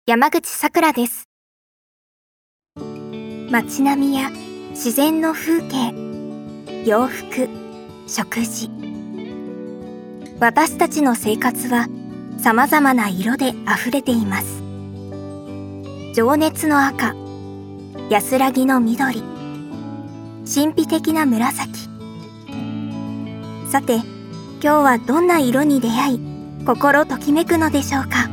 山口さくらです。街並みや自然の風景、洋服、食事。私たちの生活は様々な色で溢れています。情熱の赤、安らぎの緑、神秘的な紫。さて、今日はどんな色に出会い、心ときめくのでしょうか。